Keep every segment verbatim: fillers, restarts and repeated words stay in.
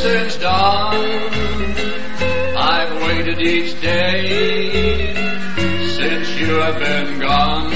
since dawn. I've waited each day since you have been gone.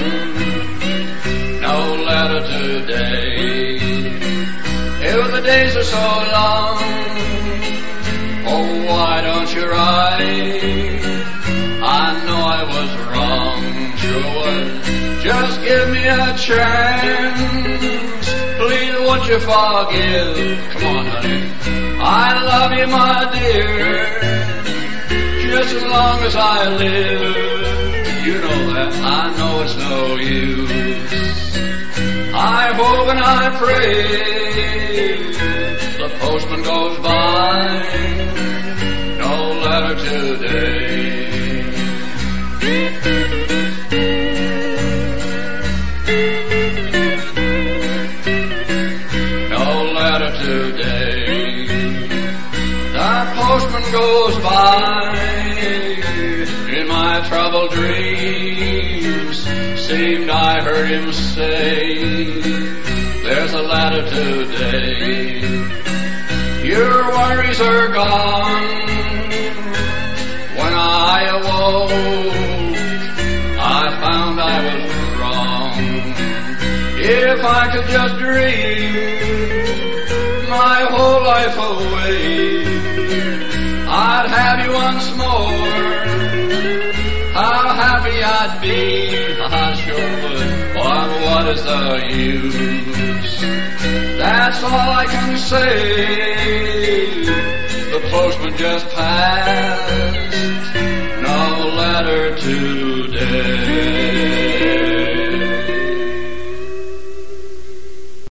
No letter today. If the days are so long, oh, why don't you write? I know I was wrong, sure was. Just give me a chance. Please, won't you forgive? Come on, honey. I love you, my dear, just as long as I live. You know that. I know it's no use. I hope and I pray the postman goes by. No letter today. Today, the postman goes by. In my troubled dreams, seemed I heard him say, there's a ladder today. Your worries are gone. When I awoke, I found I was wrong. If I could just dream my whole life away, I'd have you once more. How happy I'd be, I sure would. But what is the use? That's all I can say. The postman just passed. No letter today.